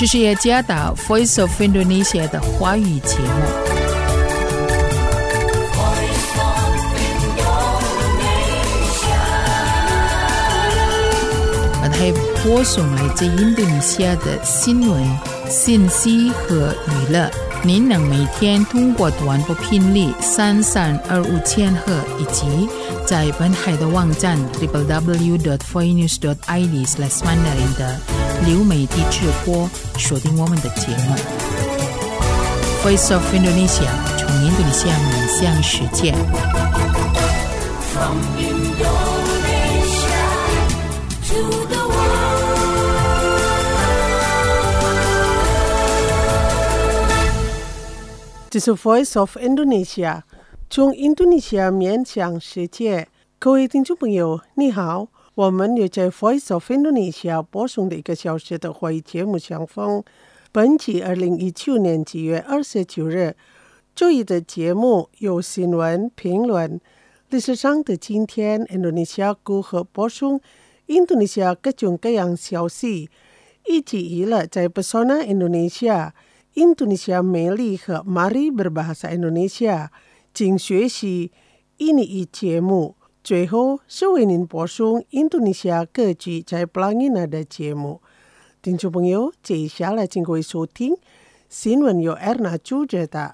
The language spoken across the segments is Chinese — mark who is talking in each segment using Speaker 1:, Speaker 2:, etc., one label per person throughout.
Speaker 1: 这是雅加达 Voice of Indonesia 的华语节目。还播送来自印度尼西亚的新闻、信息和娱乐。您能每天通过短波频率3325千赫以及在本海的网站 www.voinews.id/mandarin 的流媒体直播收听我们的节目。Voice of Indonesia 从印度尼西亚面向世界。From Indonesia to the
Speaker 2: 这是 Voice of Indonesia 从印度尼西亚面向世界。各位听众朋友你好，我们又在 Voice of Indonesia 播送的1个小时的华语节目相逢。本期2019年9月29日周一的节目有新闻评论、历史上的今天、印度尼西亚如何播送印度尼西亚各种各样消息，以及娱乐在 Pesona Indonesia印度尼西亚美丽和 Mari Berbahasa Indonesia 请学习印尼语节目。最后是为您播送印度尼西亚各局在 Pelangina 的节目。听众朋友，接下来请各位收听新闻由 Erna 主持的。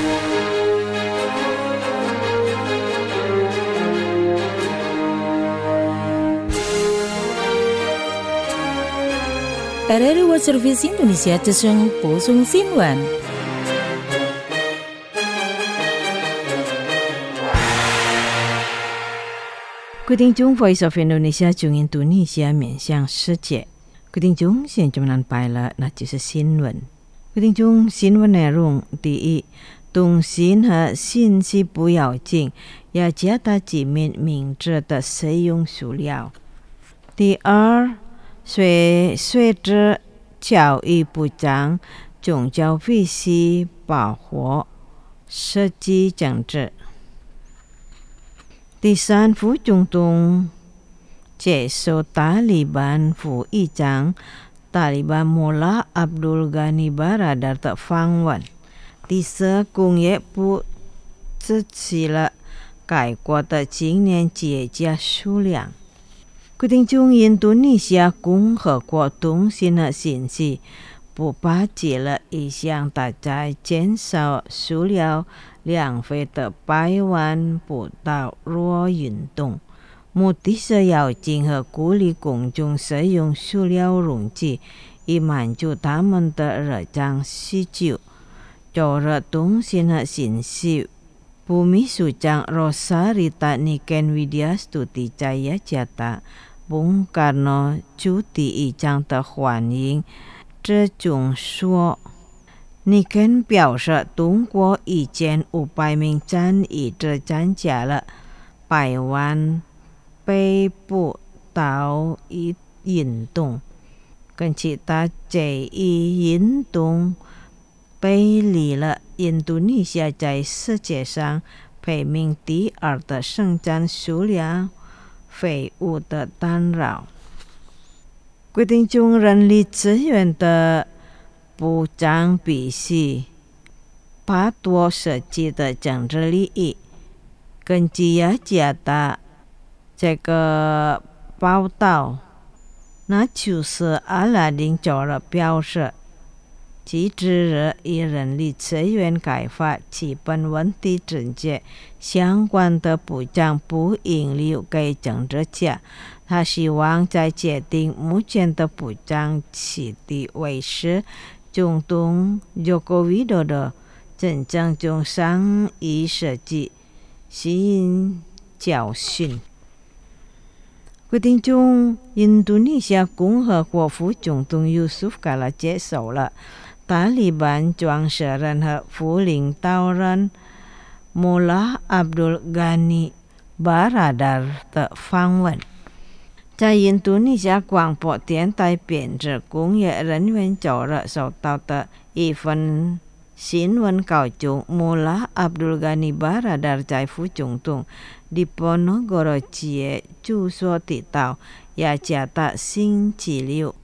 Speaker 3: RRI World Service Indonesia 之声播送新闻。各位听众 Voice of Indonesia 从印度尼西亚面向世界。各位听众，现在们来了，那就是新闻。各位听众，新闻内容第一，通信和信息不要紧，要加大居民明智的使用数量。第二，随着教育部长宗教必须保护设计政治。第三，副总统接受塔利班副议长塔利班穆拉阿卜杜尔甘尼巴拉达的访问。第四，工业部支持了该国的今年节假数量。各位听众，印度尼西亚共和国通信和信息部发起了一项大家减少塑料浪费的百万步道路运动，目的是要进和鼓励公众使用塑料容器，以满足他们的日常需求。昨日通信和信息部秘书长 Rosarita Niken Widyastuti在雅加达Bung Karno 主题议长的欢迎之中说，尼肯表示，中国1500名战役者参加了百万北部岛运动，跟其他这一运动背离了印度尼西亚在世界上排名第2的生产数量废物的干扰。规定中人力资源的部长必须把握实际的政治利益。根据雅加达这个报道，那就是阿拉丁昨日表示，截至日以人力资源开发基本问题症结相关的部长不应留给政治家。他希望在决定目前的部长起地位时，总统Joko Widodo真正从上一世纪吸引教训。规定中，印度尼西亚共和国副总统 Yusuf Kala 接受了塔利班创始人和副领导人穆拉阿卜杜尔甘尼巴拉达的访问。在印度尼西亚广播电台编制工业人员昨日收到的一份新闻稿中，穆拉阿卜杜尔甘尼巴拉达在副总统Diponegoro住所提到，雅加达星期六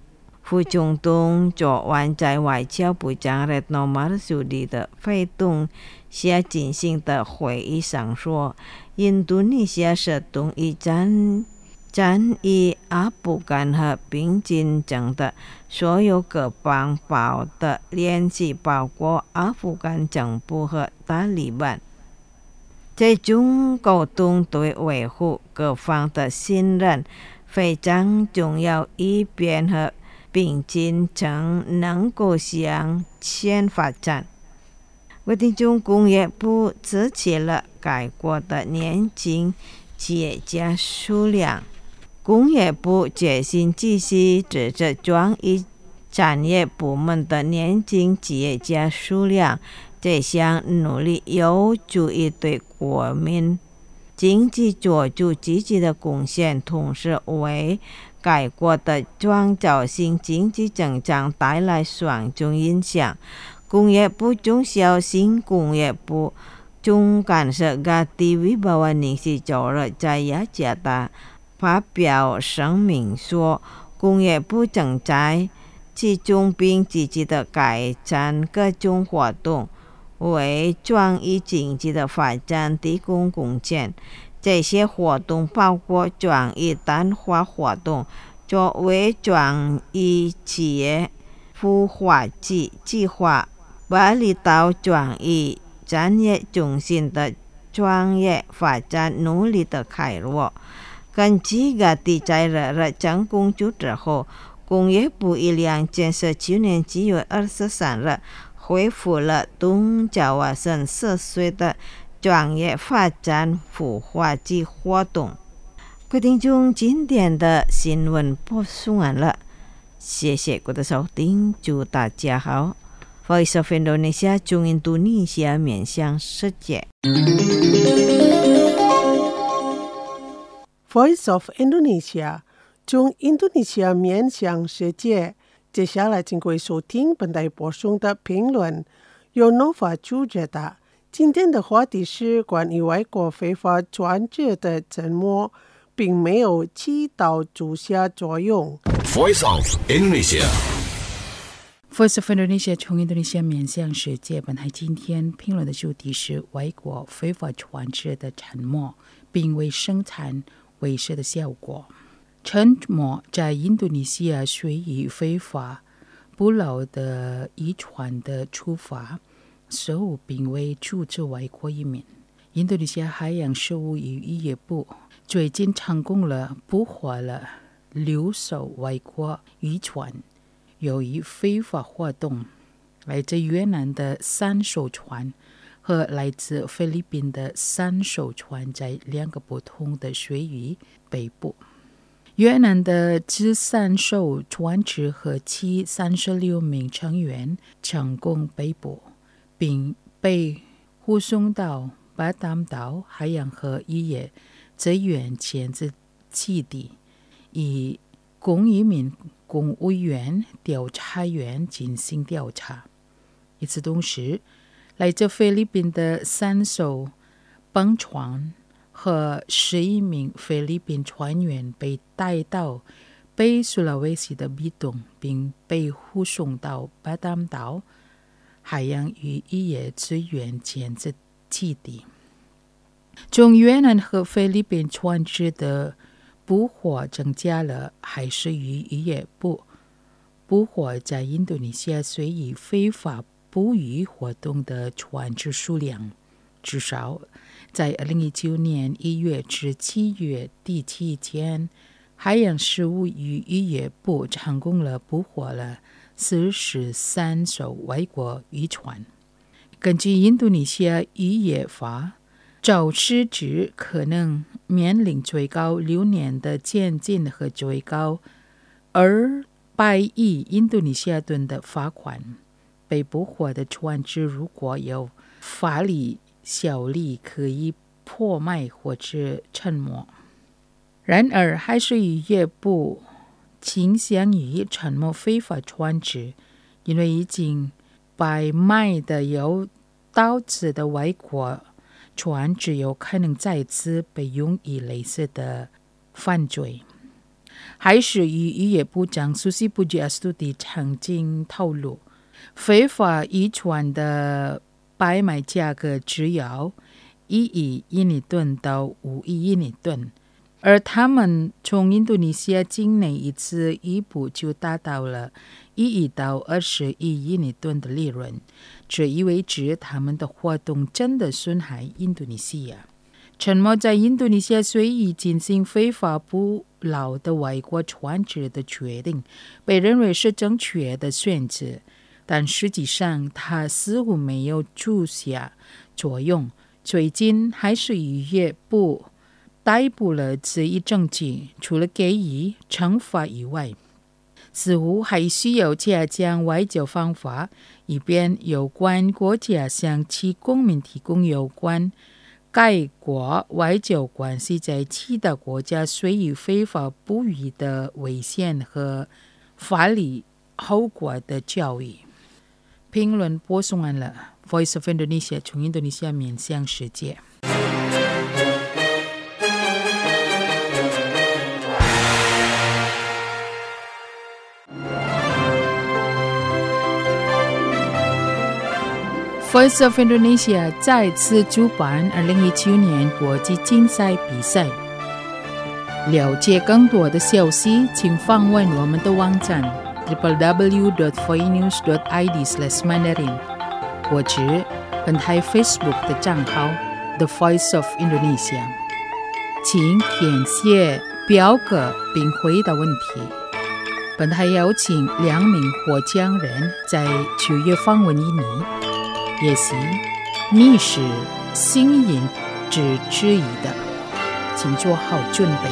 Speaker 3: 副总统昨晚在外交部长Retno Marsudi 的会动下进行的会议上说，印度尼西亚是同意战役阿富汗和并进程的所有各邦保的联系，包括阿富汗政府和塔利班。这种沟通对维护各方的信任非常重要，以便和并进程能够向前发展。我听中工业部支持了该国的年轻企业家数量。工业部决心继续支持创意产业部门的年轻企业家数量，这项努力有助于对国民经济做出积极的贡献，同时为该国的创造性经济增长带来双重影响。工业部中小型工业部总干事Gati Wibawaningsih周日在雅加达发表声明说，工业部正在集中并积极的改善各种活动，为创意经济的发展提供贡献。这些活动包括创意淡化活动，作为创意企业孵化计划，巴厘岛创意产业中心的创业发展努力的开拓。根据Gati在日成功之后，工业部于2017年7月23日恢复了东爪哇省10岁的创业发展孵化计活动。各位听众，今天的新闻播送完了，谢谢各位的收听，祝大家好。Voice of Indonesia 中印度尼西亚面向世界。
Speaker 2: Voice of Indonesia 中印度尼西亚面向世界。接下来请各位收听本台播送的评论，由 Nova 主持的。今天的话题是关于外国非法转制的沉默并没有起到阻吓作用。
Speaker 4: Voice of Indonesia
Speaker 1: Voice of Indonesia 从印度尼西亚面向世界。本台今天评论的主题是外国非法转制的沉默并未生产威慑的效果。沉默在印度尼西亚虽以非法捕捞的渔船的出发，似乎并未阻止外国移民。印度尼西亚海洋事务与渔业部最近成功了捕获了6艘外国渔船，由于非法活动，来自越南的3艘船和来自菲律宾的3艘船在2个不同的水域被捕。越南的这3艘船只和其36名成员成功被捕，并被护送到巴淡岛海洋和渔业资源前置基地，以公移民公务员调查员进行调查。与此同时，来自菲律宾的3艘帮船和11名菲律宾船员被带到北苏拉威西的比东，并被护送到巴淡岛海洋与渔业资源前置基地。从越南和菲律宾船只的捕获增加了海事与渔业部捕获在印度尼西亚随意非法捕鱼活动的船只数量。至少在2019年1月至7月底期间，海洋事务与渔业部成功了捕获了43艘外国渔船。根据印度尼西亚渔业法，肇事者可能面临最高6年的监禁和最高200亿印度尼西亚盾的罚款。被捕获的船只如果有法律效力，可以破卖或者沉没。然而，海事渔业部倾向于沉没非法船只，因为已经被卖的有刀子的外国船只有可能再次被用于类似的犯罪。 海事与渔业部长苏西布吉阿斯图迪曾经透露，非法渔船的拍卖价格只有1亿印尼盾到5亿印尼盾，而他们从印度尼西亚境内一次渔捕就达到了1亿到20亿印尼盾的利润，这意味着他们的活动真的损害印度尼西亚。沉没在印度尼西亚水域进行非法捕捞的外国船只的决定被认为是正确的选择，但实际上它似乎没有出下作用。最近海事渔业部逮捕了这一证据，除了给予惩罚以外，似乎还需要加强外交方法，以便有关国家向其公民提供有关该国外交关系在其他国家水域非法捕鱼的危险和法律后果的教育。评论播送完了 Voice of Indonesia 从印度尼西亚面向世界。Voice of Indonesia 再次主办2019年国际竞赛比赛。了解更多的消息，请访问我们的网站 www.voinews.id/mandarin 或者本台 Facebook 的账号 The Voice of Indonesia。请填写表格并回答问题。本台邀请2名获奖人在9月访问印尼。也许你是幸运之一的，请做好准备。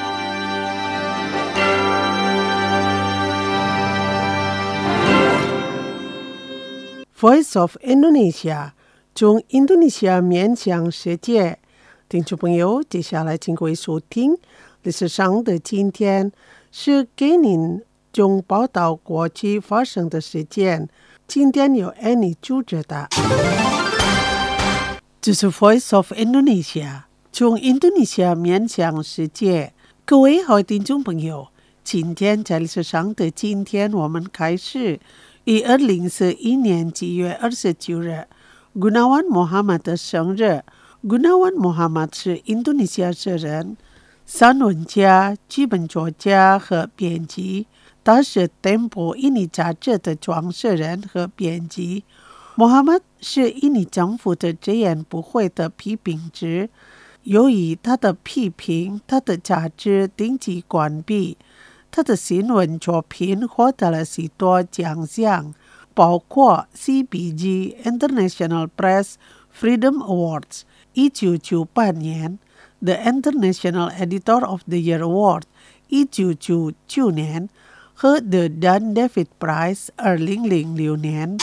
Speaker 2: Voice of Indonesia 从印度尼西亚面向世界，听众朋友，接下来请各位收听历史上的今天，是给您中报道国际发生的事件。今天由 Annie 主持的，这是 Voice of Indonesia 从印度尼西亚面向世界。各位好听众朋友，今天在历史上的今天，我们开始以2041年7月29日 Gunawan Muhammad 的生日。Gunawan Muhammad 是印度尼西亚人，散文家、剧本作家和编辑。他是 Tempo 印尼杂志的创始人和编辑。Muhammad 是印尼政府的直言不讳的批评者，由于他的批评，他的杂志定期关闭。他的新闻作品获得了许多奖项，包括 CPG International Press Freedom Awards 1998年 The International Editor of the Year Award 1999年和 The Dan David Prize 2006年。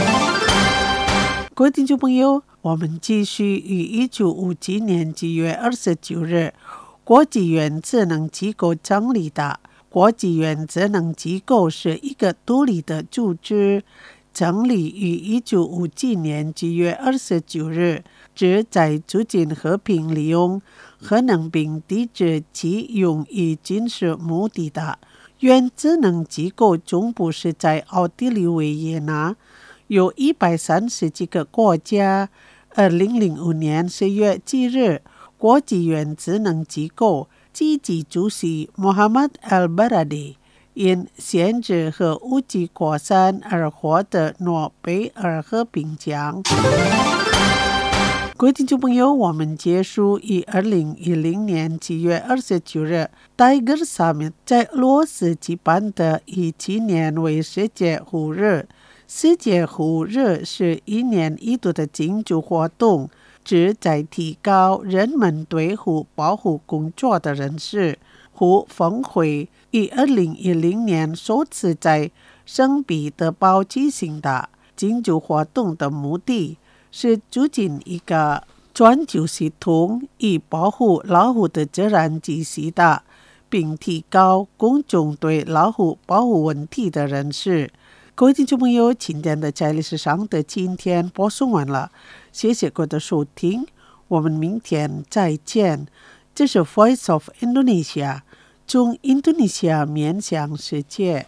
Speaker 2: 各位听众朋友，我们继续于1957年9月29日国际原子能机构成立的。国际原子能机构是一个独立的组织，成立于1957年9月29日，旨在促进和平利用核能并抵制其用于军事目的的。原子能机构总部是在奥地利维也纳，有130几个国家。2005年10月7日，国际原子能机构积极主席 Muhammad al-Baradei 因限制核武器扩散而获得诺贝尔和平奖。各位听众朋友，我们结束于2010年7月29日 Tiger Summit 在俄罗斯举办的以纪念为世界湖日。世界湖日是1年1度的庆祝活动，旨在提高人们对湖保护工作的认识。湖峰会于2010年首次在圣彼得堡举行的。庆祝活动的目的是促进一个全球系统以保护老虎的自然秩序的，并提高公众对老虎保护问题的认识。各位听众朋友，今天的在历史上的今天播送完了，谢谢各位的收听，我们明天再见。这是 Voice of Indonesia 中印度尼西亚面向世界。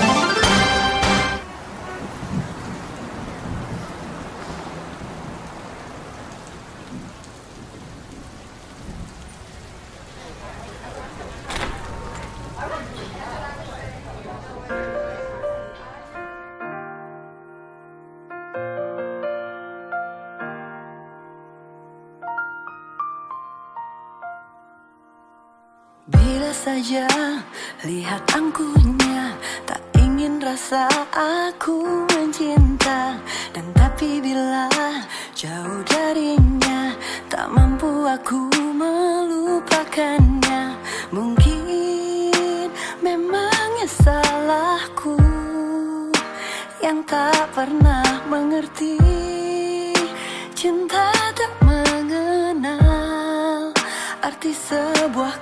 Speaker 5: Bila saja lihat angkuhnya, tak ingin rasa aku mencinta. Dan tapi bila jauh darinya, tak mampu aku melupakannya. Mungkin memangnya salahku yang tak pernah mengerti. Cinta tak mengenal arti sebuah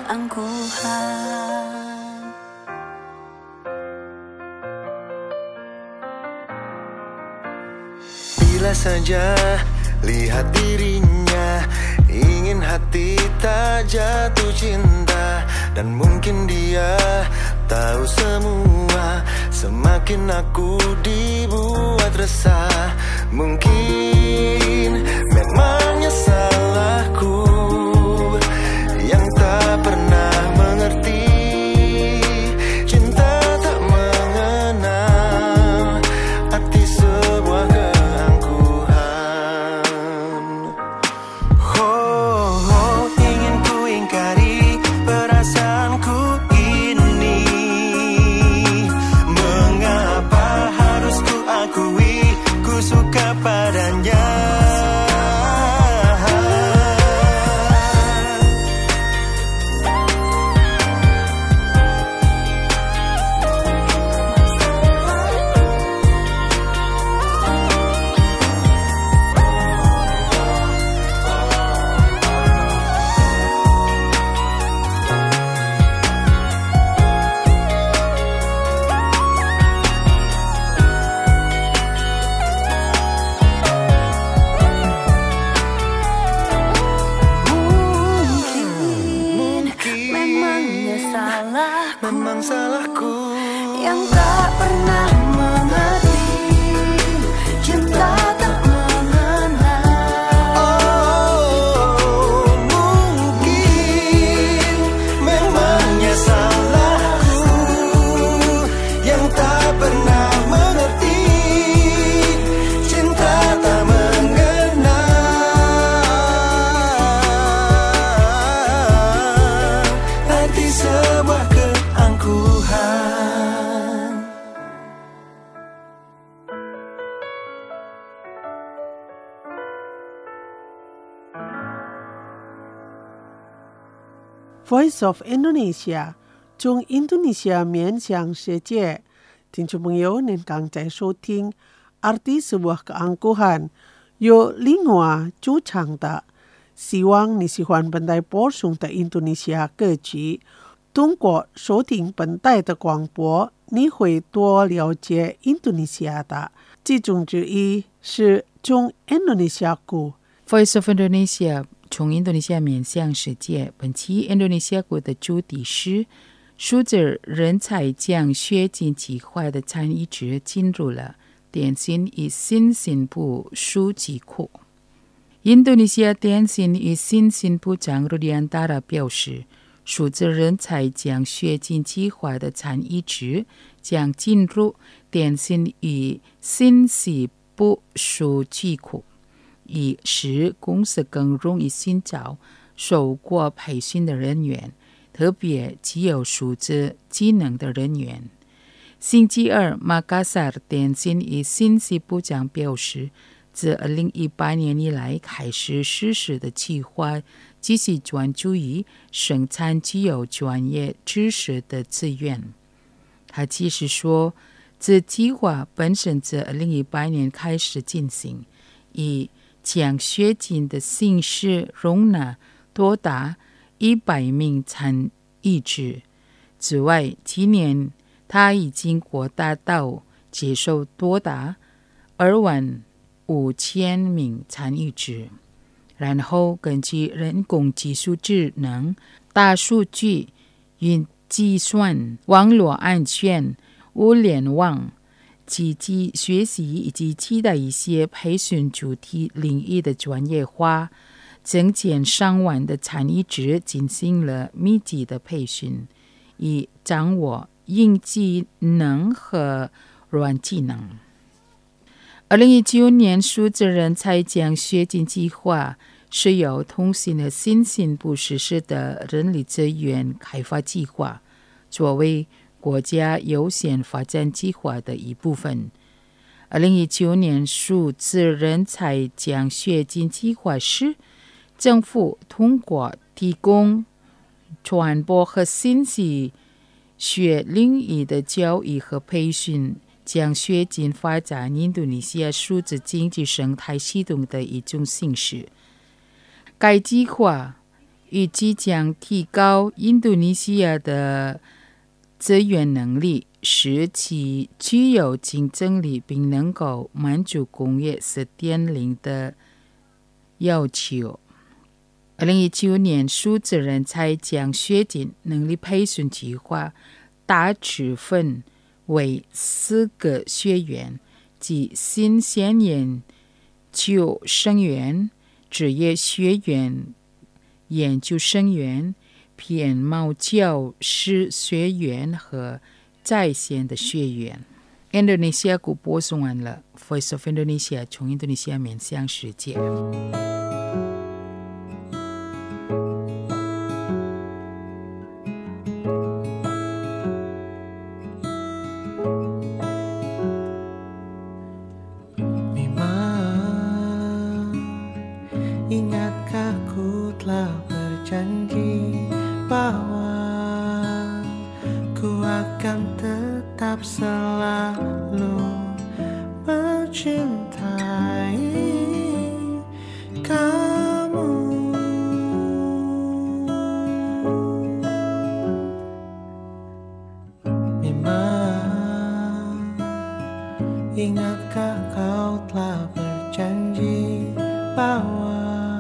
Speaker 5: keangkuhan.
Speaker 6: Bila saja lihat dirinya, ingin hati tak jatuh cinta. Dan mungkin dia tahu semua, semakin aku dibuat resah. Mungkin memangnya salahku yang tak pernah mengerti. Cinta tak mengenal arti sebuah keangkuhan. Oh, ingin ku ingkari perasaanku ini. Mengapa harus ku akui ku suka padanya? Memang salahku
Speaker 5: yang tak pernah mengerti. Cinta tak mengenal.
Speaker 6: Oh, mungkin memangnya salahku yang tak pernah mengerti. Cinta tak mengenal arti sebuah keangkuhan.
Speaker 2: Voice of Indonesia 中印度尼西亚面向世界。听众朋友，您刚才收听 Arti Sebuah Keangkuhan 由林华主唱的。希望你喜欢本台播送的印度尼西亚歌曲。通过收听本台的广播，你会多了解印度尼西亚的。其中之一是中印度尼西亚鼓。
Speaker 1: Voice of Indonesia 从印度尼西亚面向世界。本期印度尼西亚鼓的主题是数字人才奖学金计划的参与者进入了电信与信息部书记库。印度尼西亚电信与信息部长鲁迪安达拉表示，数字人才奖学金计划的参与者将进入电信与信息部书记库，以使公司更容易寻找受过培训的人员，特别具有数字技能的人员。星期二，马卡萨尔电信与信息部长表示，自2018年以来开始实施的计划，继续专注于生产具有专业知识的资源。他继续说，这计划本身自2018年开始进行，以奖学金的形式容纳多达100名参与者。此外，今年他已经扩大到接受多达25000名参与者，然后根据人工技术智能、大数据云计算、网络安全、物联网、积极学习以及其他一些培训主题领域的专业化，增减上万的参与者进行了密集的培训，以掌握硬技能和软技能。2019年数字人才奖学金计划是由通信和信息部实施的人力资源开发计划，作为国家优先发展计划的一部分。2019年数字人才奖学金计划是政府通过提供传播和信息学领域的教育和培训，奖学金发展印度尼西亚数字经济生态系统的一种形式。该计划预计将提高印度尼西亚的资源能力，使其具有竞争力，并能够满足工业 4.0 的要求。2019年数字人才奖学金能力培训计划大致分为4个学员，即新鲜研究生员、职业学员、研究生员、偏贸教师学员和在线的学员。印度尼西亚国播送完了 Voice of Indonesia 从印度尼西亚面向世界。
Speaker 6: Ingatkah ku telah berjanji bahwa ku akan tetap selalu mencintai kamu. Memang ingatkah kau telah berjanji bahwa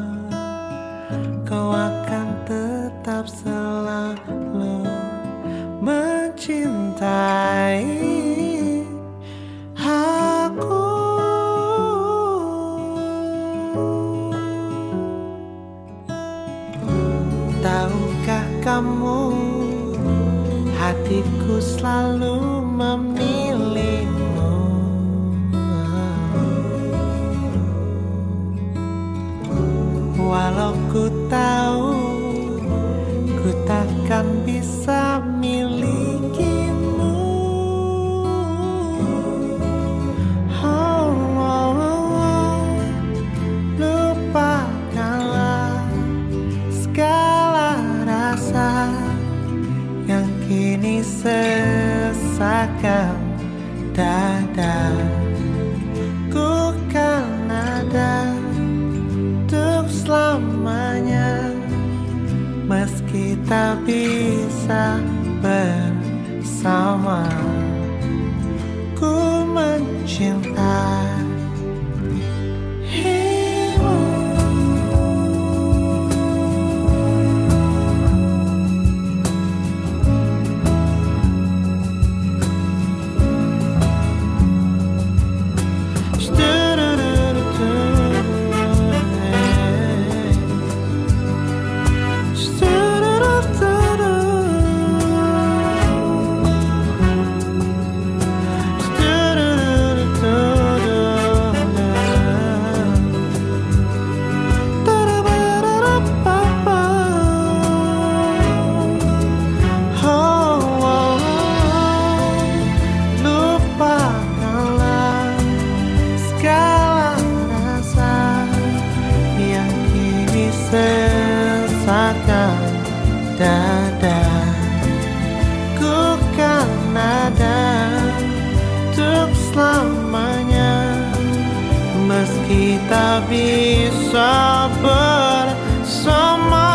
Speaker 6: kau akan tetap selalu mencintai aku. Tahukah kamu, hatiku selalu memilihmu. Walau ku tahu ku takkan bisa milikimu. Lupakanlah segala rasa yang kini sesakkan dada. Ku kan ada untuk selamanya, meski tak bisa bersama. Ku mencintai sesakkan dada. Ku kan ada untuk selamanya, meski tak bisa bersama.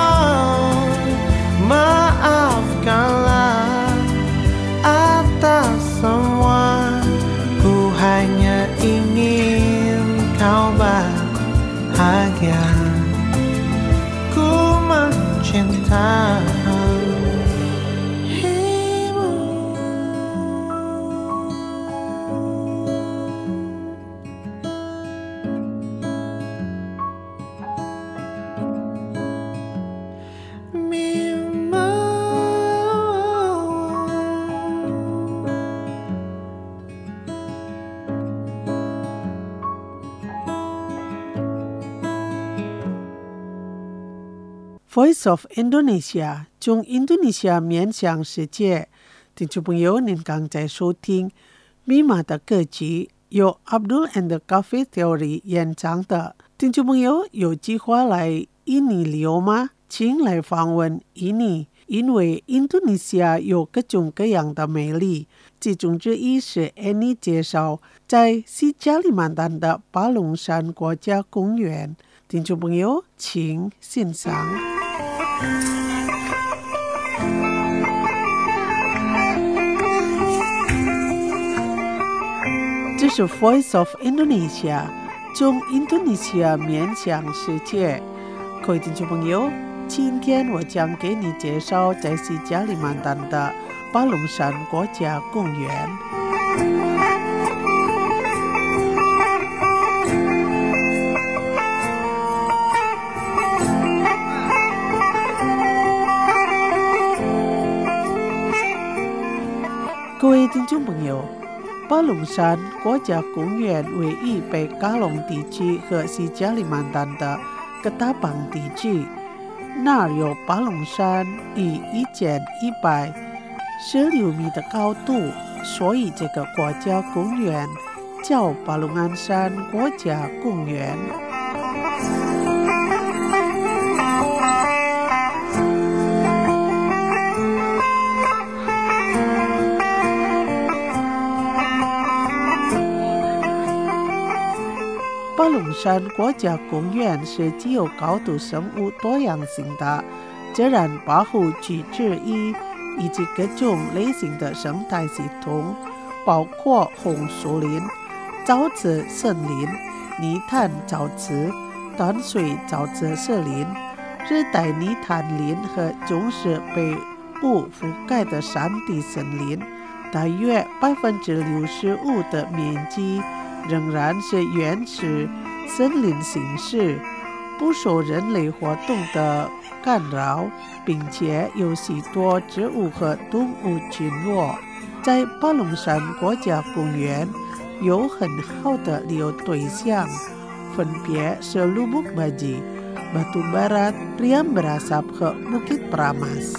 Speaker 6: Maafkanlah atas semua, ku hanya ingin kau bahagia. Ku mencintai
Speaker 2: Voice of Indonesia 中印度尼西亚面向世界。听众朋友，您刚才收听密码的歌曲，由 Abdul and the Cafe Theory 演唱的。听众朋友，有计划来印尼旅游吗？请来访问印尼，因为印度尼西亚有各种各样的美丽，其中之一是 Annie 介绍在西加里曼丹的巴隆山国家公园。听众朋友，请欣赏。这是 Voice of Indonesia 中印度尼西亚面向世界。各位听众朋友，今天我将给你介绍在西加里曼丹的巴隆山国家公园。各位听众朋友，巴隆山国家公园位于北嘎隆地区和西加里曼丹的格达邦地区，那儿有巴隆山以1116米的高度，所以这个国家公园叫巴隆安山国家公园。巴隆山国家公园是具有高度生物多样性的自然保护区之一，以及各种类型的生态系统，包括红树林、沼泽森林、泥潭沼泽、淡水沼泽森林、热带泥潭林和总是被雾覆盖的山地森林。大约65%的面积仍然是原始森林形式，不受人类活动的干扰，并且有许多植物和动物群落。在巴隆山国家公园有很好的旅游对象，分别是 Lubuk Baji、Batu Barat、Priam Berasap 和 Bukit Pramas。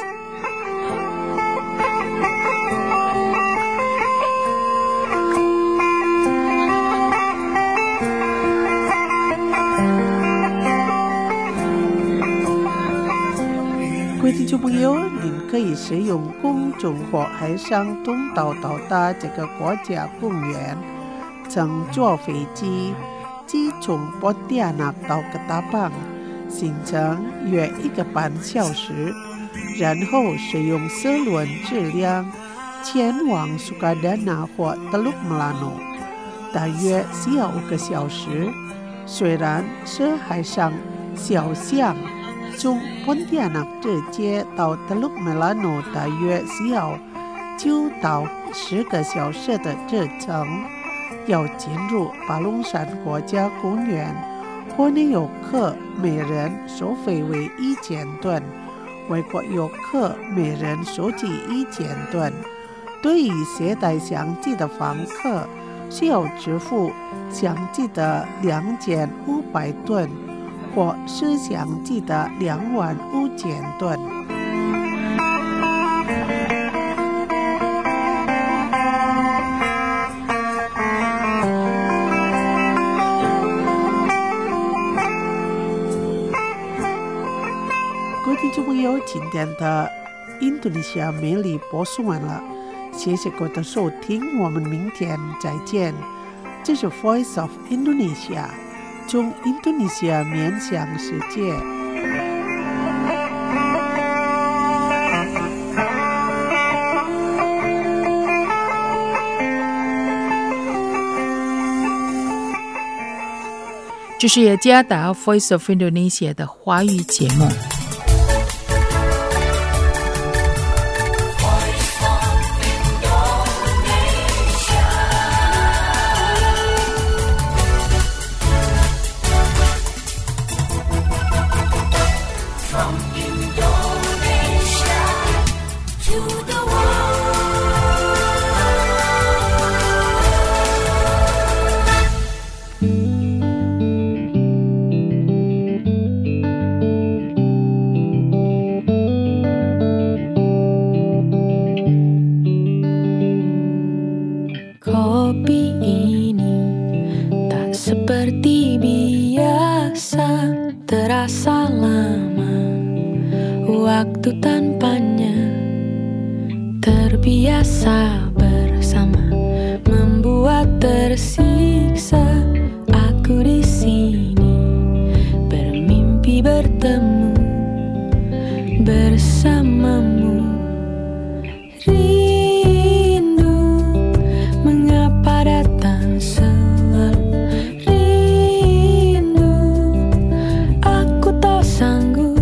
Speaker 2: 各位听众朋友，您可以使用公众或海上通道到达这个国家公园，乘坐飞机即从本蒂亚纳到格达邦，行程约1个半小时，然后使用4轮质量前往苏卡达纳或德鲁克梅拉诺，大约需要5个小时。虽然是海上小巷，从本蒂亚纳直接到德鲁克梅拉诺大约需要9到10个小时的车程。要进入巴隆山国家公园，国内游客每人收费为1000盾，外国游客每人收取1000盾。对于携带相机的访客，需要支付相机的2500吨或是相机的25000吨。各位听众朋友，今天的印度尼西亚美丽播送完了，谢谢各位的收听，我们明天再见。这是 Voice of Indonesia， 从印度尼西亚面向世界。
Speaker 1: 这是雅加达 Voice of Indonesia 的华语节目。
Speaker 7: terasa lama, waktu tanpanya terbiasa bersama, membuat tersiksa. Aku di sini bermimpi bertemu bersamamu. Rindu mengapa datang selalu. Rindu aku tak sanggup.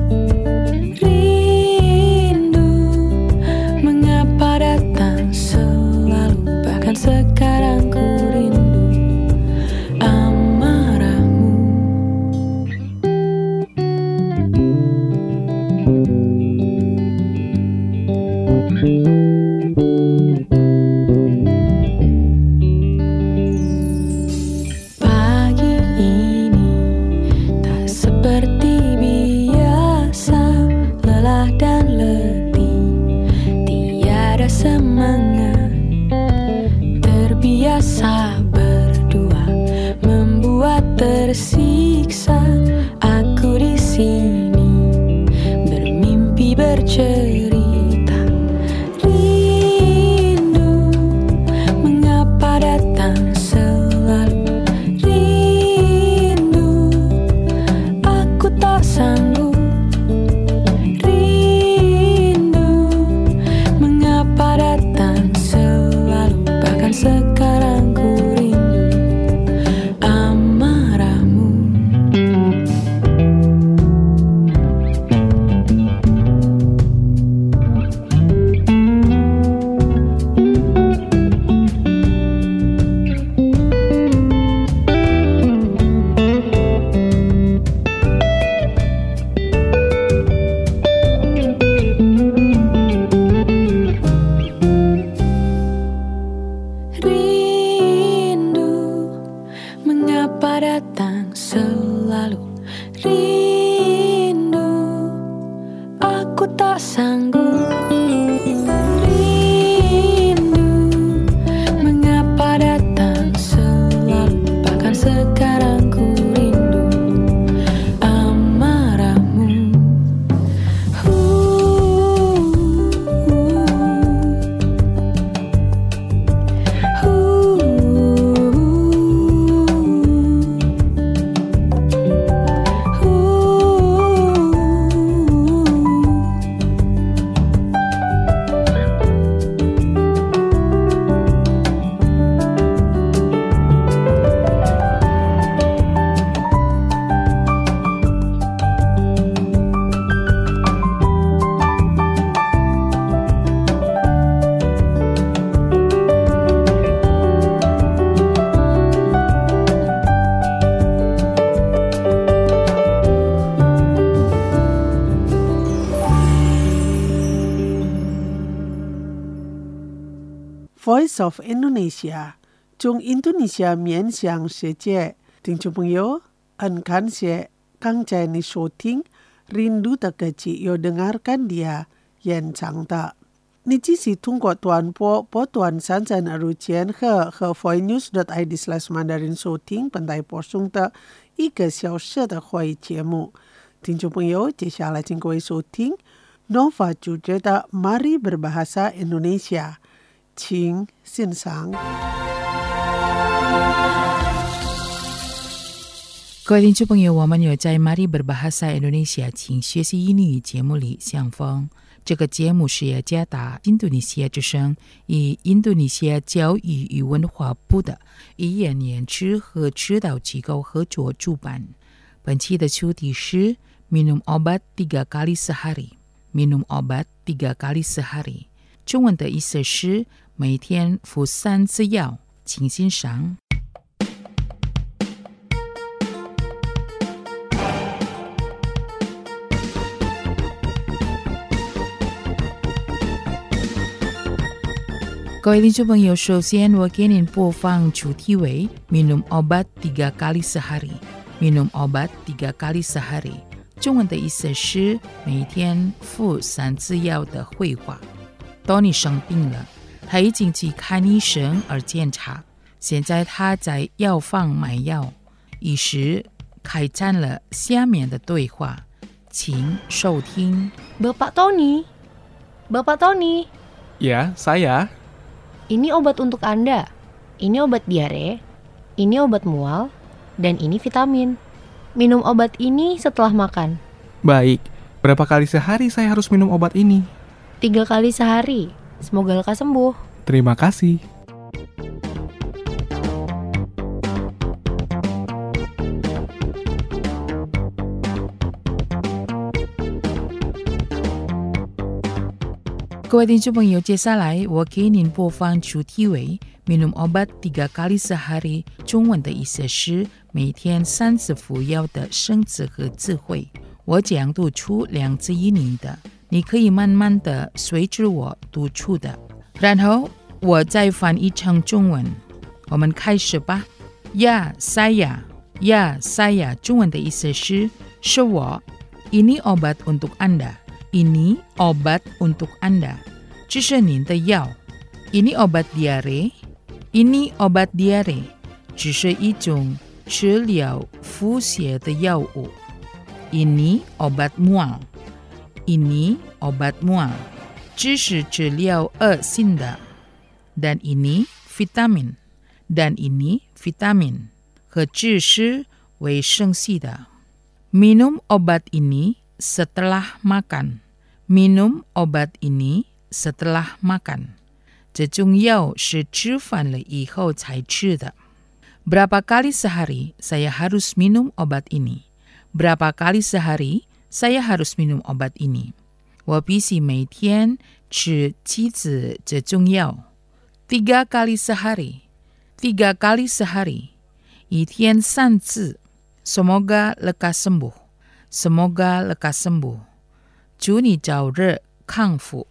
Speaker 7: Rindu mengapa datang selalu. Bahkan sekarang ku rindu amarahmu. Pagi ini tak seperti biasa, lelah dan letih, tiada semangat. Terbiasa berdua, membuat tersiksa. Aku di sini bermimpi bercerita. Rindu mengapa datang selalu. Rindu aku tak sanggup. Rindu mengapa datang selalu. Bahkan sekarang ku rindu amarahmu. Rindu mengapa datang selalu. Rindu aku tak sanggup. Rindu mengapa datang selalu. Bahkan sekarang ku rindu amarahmu.
Speaker 2: Voice of Indonesia， 从印度尼西亚面向世界。听众朋友，很感谢刚才你收听 Rindu Tak Kecil又 dengarkan dia 演唱的。你继续通过短波波段33日前和 voinews.id/Mandarin 收听本台播送的1个小时的会议节目。听众朋友，接下来请各位收听 Nova 主持的 Mari Berbahasa Indonesia， 请欣赏。
Speaker 1: 各位听众朋友，我们有在 Mari Berbahasa Indonesia 请学习英语节目里相逢。这个节目是雅加达印度尼西亚之声以印度尼西亚教育与文化部的语言研制和指导机构合作主办。本期的主题是 Minum obat 3 kali sehari， Minum obat 3 kali sehari， 中文的意思是每天服3次药，请欣赏。各位听众朋友，首先我给您播放主题为 Minum obat 3 kali sehari， Minum obat 3 kali sehari， 中文的意思是每天服3次药的绘画。当你生病了，他已经去看医生而检查，现在他在药房买药，医师开展了下面的对话，请收听。
Speaker 8: Bapak Tony, Bapak Tony,
Speaker 9: Ya, saya.
Speaker 8: ini obat untuk Anda. Ini obat diare, ini obat mual, dan ini vitamin. Minum obat ini setelah makan.
Speaker 9: Baik, berapa kali sehari saya harus minum obat ini?
Speaker 8: 3 kali sehari. Semoga lekas sembuh.
Speaker 9: Terima kasih.
Speaker 1: 各位听众朋友，接下来我给您播放主题为 minum obat 3 kali sehari， 中文的意思是每天3次服药的生词和智慧。我将读出2字一拟的，你可以慢慢的随着我读出的，然后我再翻译成中文。我们开始吧。Ya saya， Ya saya， 中文的意思是我。Ini obat untuk Anda。Ini obat untuk Anda， 这是您的药。Ini obat diare， Ini obat diare， 这是一种治疗腹泻的药物。Ini obat mual， Ini obat mual， 这是治疗恶心的。Dan ini vitamin， Dan ini vitamin， 和这是维生系的。Minum obat ini setelah makan， minum obat ini setelah makan， 这种药是吃饭了以后才吃的。Berapa kali sehari saya harus minum obat ini？ Berapa kali sehari saya harus minum obat ini？ 我必须每天吃几次这种药。3 kali sehari， 3 kali sehari， 一天3次。Semoga lekas sembuh，Semoga lekas sembuh， 祝你早日康复。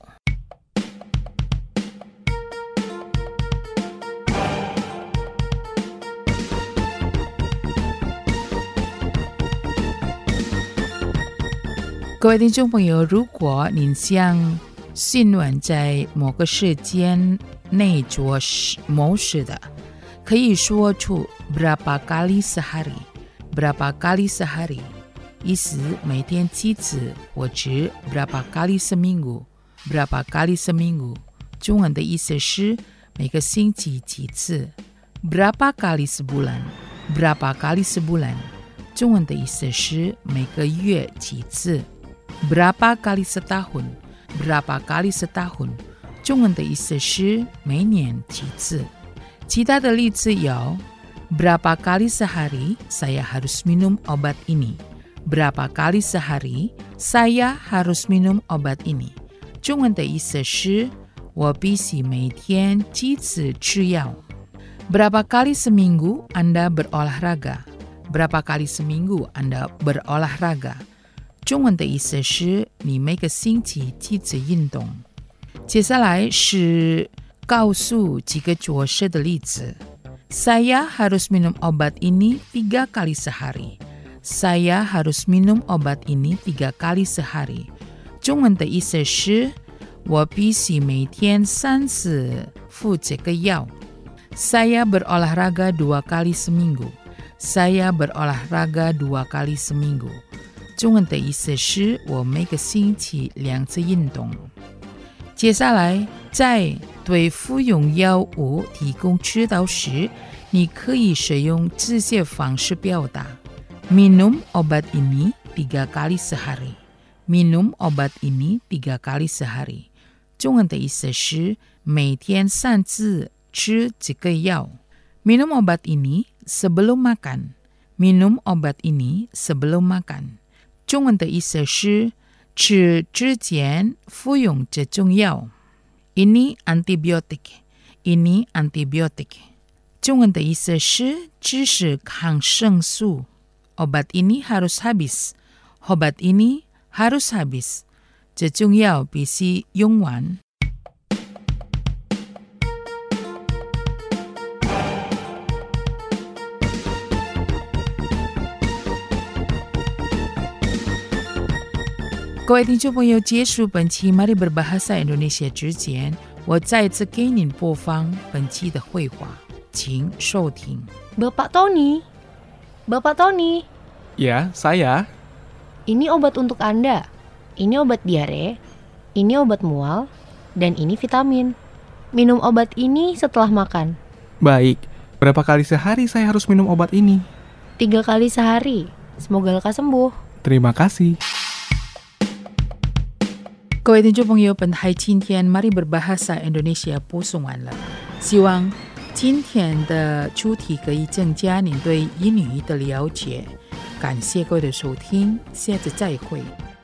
Speaker 1: 各位听众朋友，如果您想新闻在某个时间内做某事的，可以说出 berapa kali sehari，berapa kali sehari， 意思每天几次，或者 berapa kali seminggu，berapa kali seminggu， 中文的意思是每个星期几次。berapa kali sebulan，berapa kali sebulan， 中文的意思是每个月几次。berapa kali setahun，berapa kali setahun， 中文的意思是每年几次。其他的例子有 berapa kali sehari saya harus minum obat ini， berapa kali sehari saya harus minum obat ini， 中文的意思是我必须每天几次吃药。berapa kali seminggu Anda berolahraga， berapa kali seminggu Anda berolahraga， 中文的意思是你每个星期几次运动。接下来是告诉几个做事的例子。Saya harus minum obat ini 3 kali sehari. Saya harus minum obat ini 3 kali sehari. 中文的意思是我必须每天3次服这个药。Saya berolahraga 2 kali seminggu. Saya berolahraga 2 kali seminggu. 中文的意思是我每个星期2次运动。接下来在对服用药物提供指导时，你可以使用这些方式表达。Minum obat ini 3 kali sehari. Minum obat ini 3 kali sehari. 中文的意思是每天3次吃这个药。Minum obat ini sebelum makan. Minum obat ini sebelum makan. 中文的意思是吃之前服用这种药。Ini antibiotik. Ini antibiotik. 中文的意思是这是抗生素。Obat ini harus habis. Obat ini harus habis. 这种药必须用完。各位听众朋友，结束本期 Mari Berbahasa Indonesia 之前，我再次给您播放本期的绘画，请收听。
Speaker 8: Bapak Tony, Bapak Tony,
Speaker 9: Ya, saya.
Speaker 8: Ini obat untuk Anda. Ini obat diare, ini obat mual, dan ini vitamin. Minum obat ini setelah makan.
Speaker 9: Baik, berapa kali sehari saya harus minum obat ini?
Speaker 8: 3 kali sehari. Semoga lekas sembuh.
Speaker 9: Terima kasih.
Speaker 1: 各位听众朋友，本台今天 Mari Berbahasa Indonesia 播送完了，希望今天的出题可以增加您对英语的了解。感谢各位的收听，下次再会。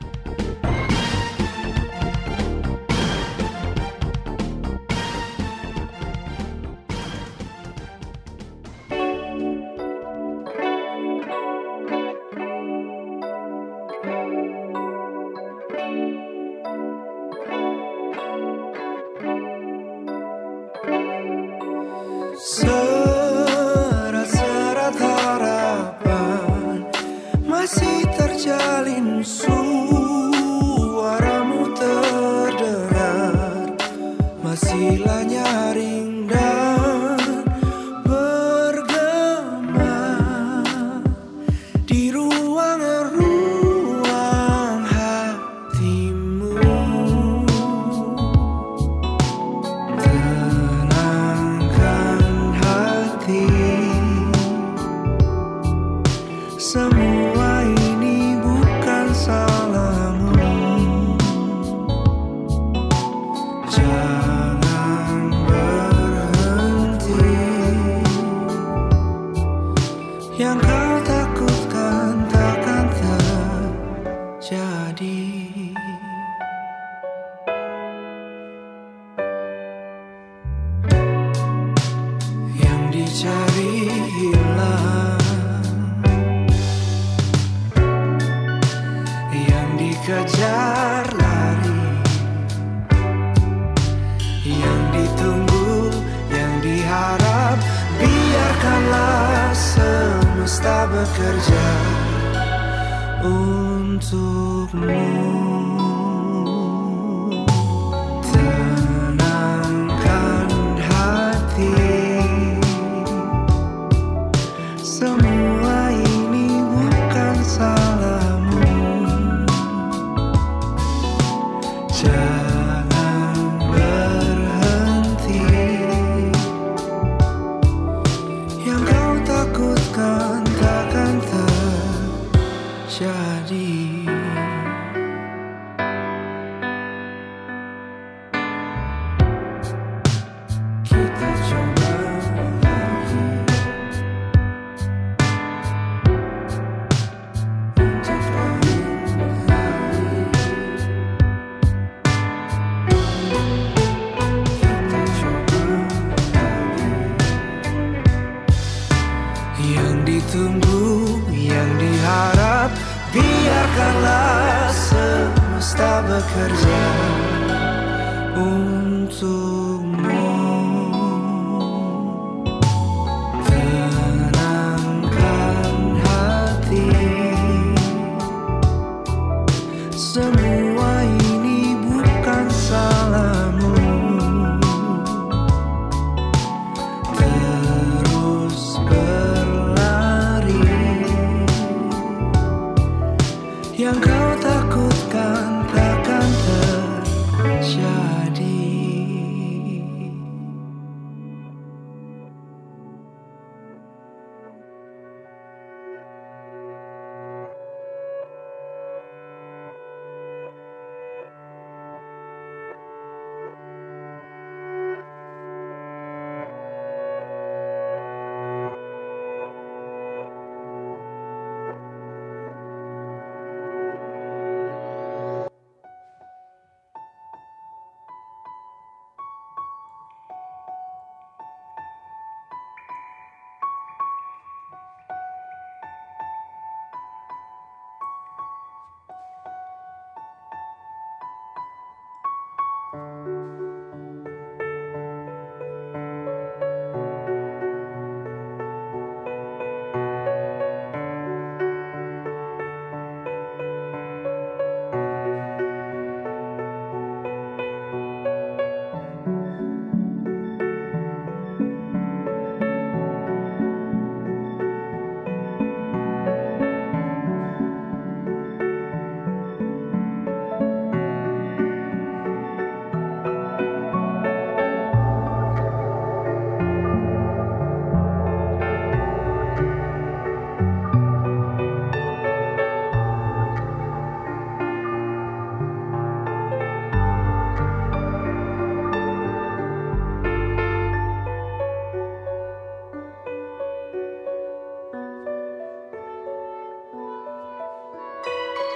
Speaker 6: Serat-serat harapan masih terjalin, suaramu terdengar, masihlah nyaring dan bergema di ruang-ruang hatimu. Semua ini bukan salahmu. Jangan berhenti. Yang kau takutkan takkan terjadi. Yang dicari hilang, kejar lari, yang ditunggu, yang diharap, biarkanlah semesta bekerja untukmu. Tenangkan hati, semua ini bukan salahmu. Jangan berhenti. Yang kau takutkan takkan terjadi. Kita coba lagi untuk yang ditunggu, yang diharap, biarkanlah semesta bekerja untukmu. Tenangkan hati, semua ini bukan salahmu. Terus berlari, yang kau takutkan takkan terjadi.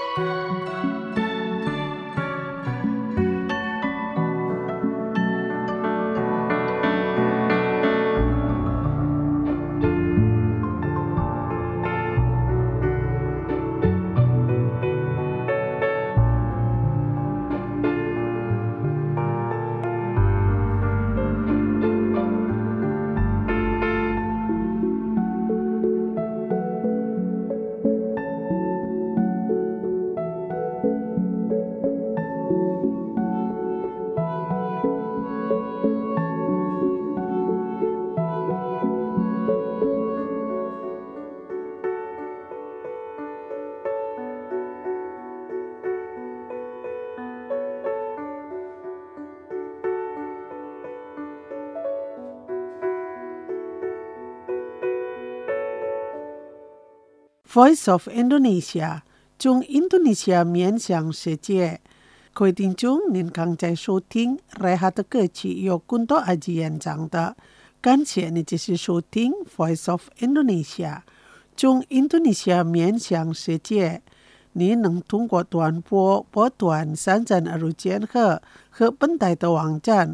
Speaker 2: Voice of Indonesia 中印度尼西亚面向世界。各位听众，您刚才收听rei哈的歌曲由kunto Aji演唱的，感谢你继续收听 Voice of Indonesia 中印度尼西亚面向世界。你能通过短波波段3325千赫和本台的网站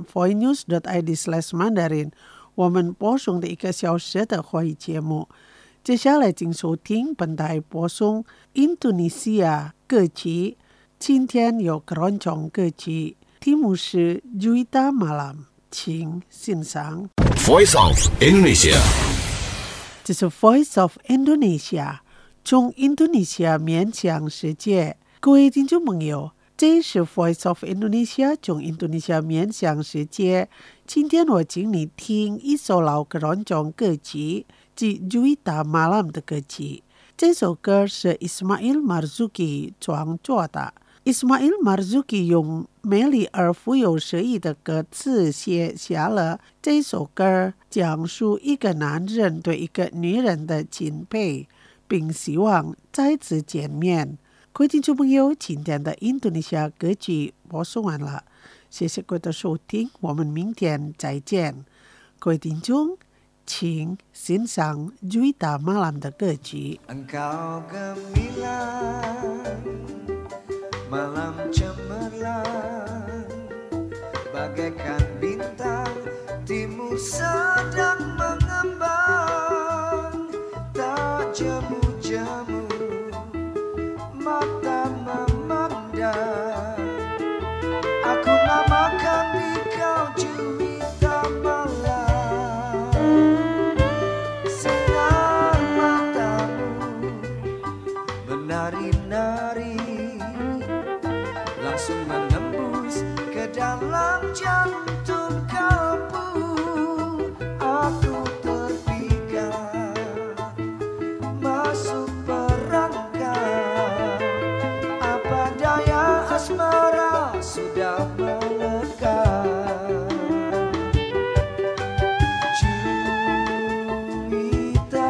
Speaker 2: voinews.id/mandarin 我们播送的1个小时的会议节目。接下来请收听本台播送印度尼西亚歌曲，今天有keroncong歌曲，题目是 Juwita Malam， 请欣赏。
Speaker 4: Voice of Indonesia。
Speaker 2: 这是 Voice of Indonesia， 从印度尼西亚面向世界。各位听众朋友，这是 Voice of Indonesia， 从印度尼西亚面向世界。今天我请你听一首老keroncong歌曲，即 Juwita Malam 的歌曲。这首歌是 Ismail Marzuki 创作的。Ismail Marzuki 用美丽而富有诗意的歌词写下了这首歌，讲述一个男人对一个女人的敬佩，并希望再次见面。各位听众朋友，今天的印度尼西亚歌曲播送完了，谢谢各位的收听，我们明天再见。各位听众，请欣赏 Juwita Malam 的歌曲。
Speaker 6: Engkau gemilang, malam cemerlang, bagaikan bintang timur sedang mengembang, tak jemu-jemu mata memandang. Aku namakan engkau Juwita Malam, sinar matamu menari-nari, langsung menembus ke dalam jantung kalbu. Aku terpikat masuk perangkap, apa daya asmara sudah melekat. Juwita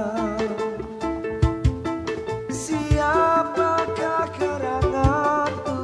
Speaker 6: Malam, siapakah geranganku?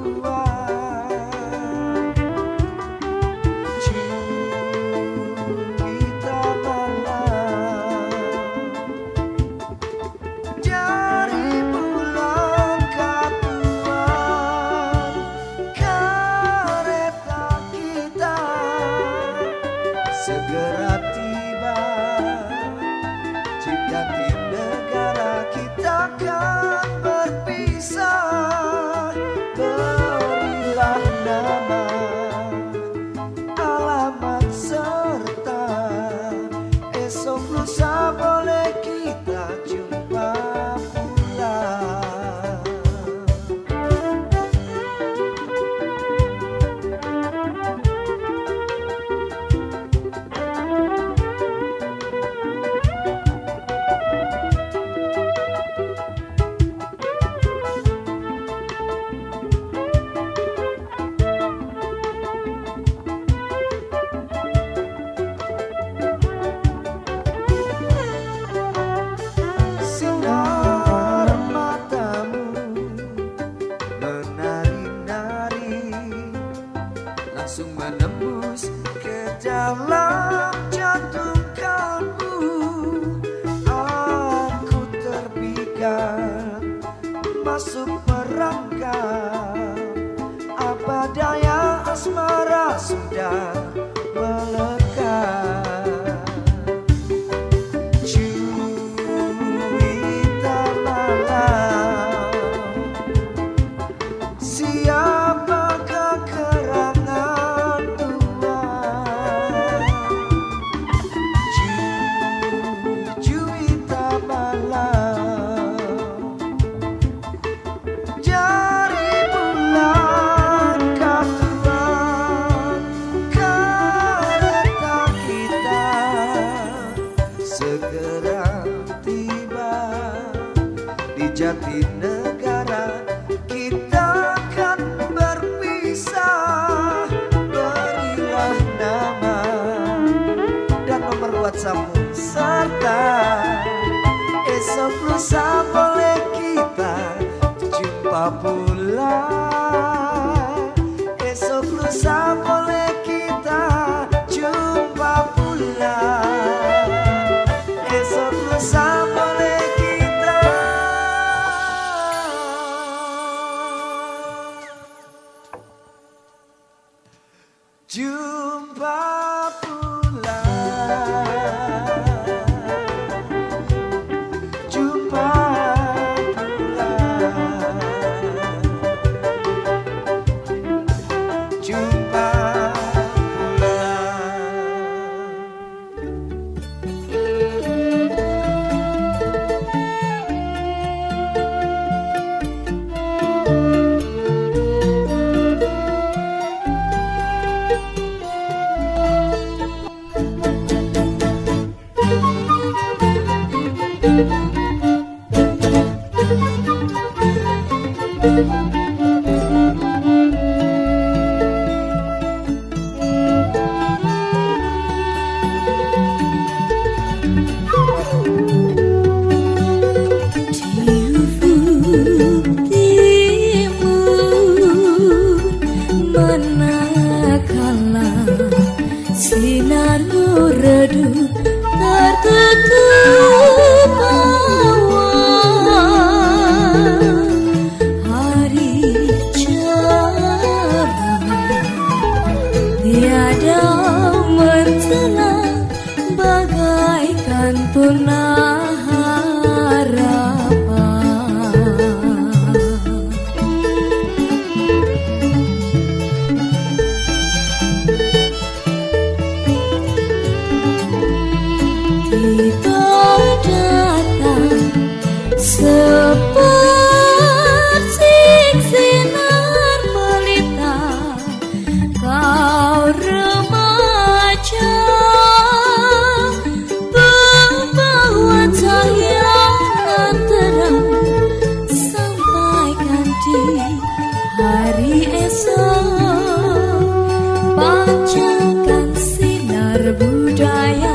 Speaker 6: masuk perangkap. Apa daya asmara sudah melekat. Juwita malam, siapakah kerangan Tuhan? Juwita malam, jari bulan katuan kereta kita segera tiba di Jatinegara. Kita akan berpisah. Berilah nama dan nomor WhatsAppmu, serta esok lusa boleh kita jumpa pula. Esok lusa boleh kita jumpa pula. Esok lusa boleh kita jumpa pula. Jumpa pula. Jumpa pula.
Speaker 7: Manakala sinarmu redup tertutup awan, hari cerah tiada mencelang bagaikan purnama harapan. Tiba datang seperti sinar pelita, kau remaja membawa tayangan terang, sampaikan di hari esok, pancarkan sinar budaya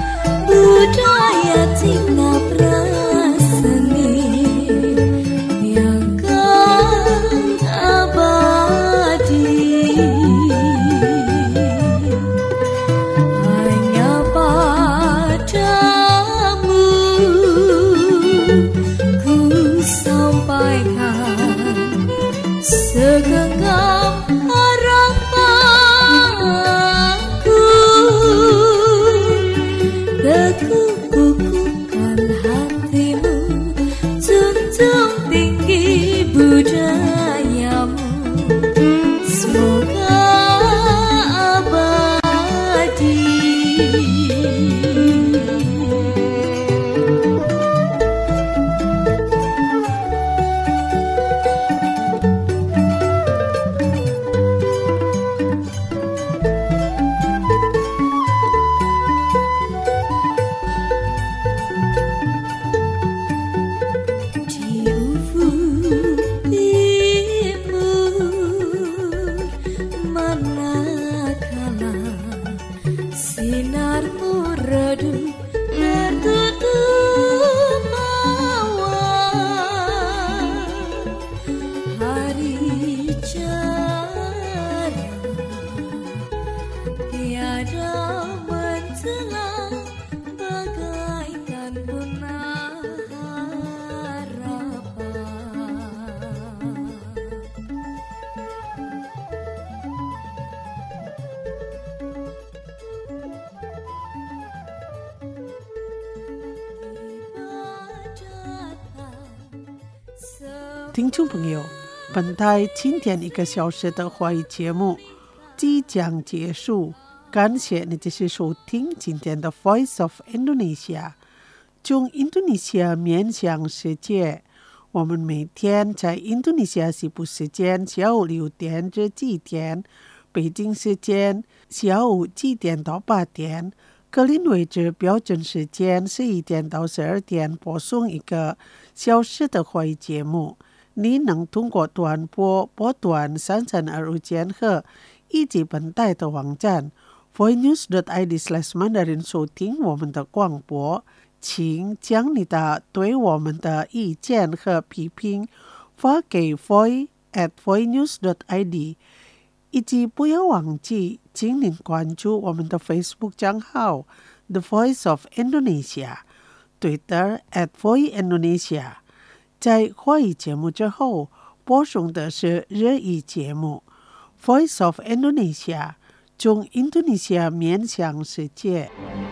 Speaker 7: tinggal praseni yang kan abadi. Hanya padamu ku sampaikan segenggam harapanku. Kukuhkan hatimu, junjung tinggi budayamu, semoga abadi.
Speaker 2: 听众朋友，本台今天1个小时的华语节目即将结束，感谢你继续收听今天的 Voice of Indonesia， 从印度尼西亚面向世界。我们每天在印度尼西亚西部时间下午6点至7点，北京时间下午7点到8点，格林威治标准时间11点到12点播送1个小时的华语节目。你能通过短波波段3325千赫以及本台的网站 voinews.id/mandarin 收听我们的广播。请将你的对我们的意见和批评发给 voice@voinews.id， 以及不要忘记请您关注我们的 Facebook 账号 The Voice of Indonesia， Twitter @voiceindonesia。 在华语节目之后播送的是日语节目 Voice of Indonesia， 从印度尼西亚面向世界。